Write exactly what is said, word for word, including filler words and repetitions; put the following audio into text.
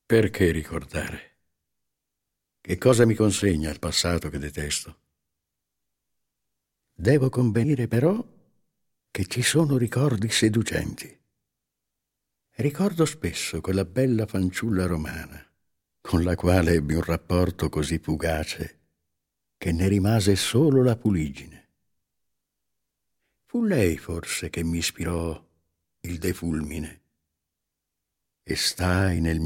Perché ricordare? Che cosa mi consegna il passato che detesto? Devo convenire però che ci sono ricordi seducenti. Ricordo spesso quella bella fanciulla romana, con la quale ebbi un rapporto così fugace che ne rimase solo la fuliggine. Fu lei forse che mi ispirò il defulmine. E stai nel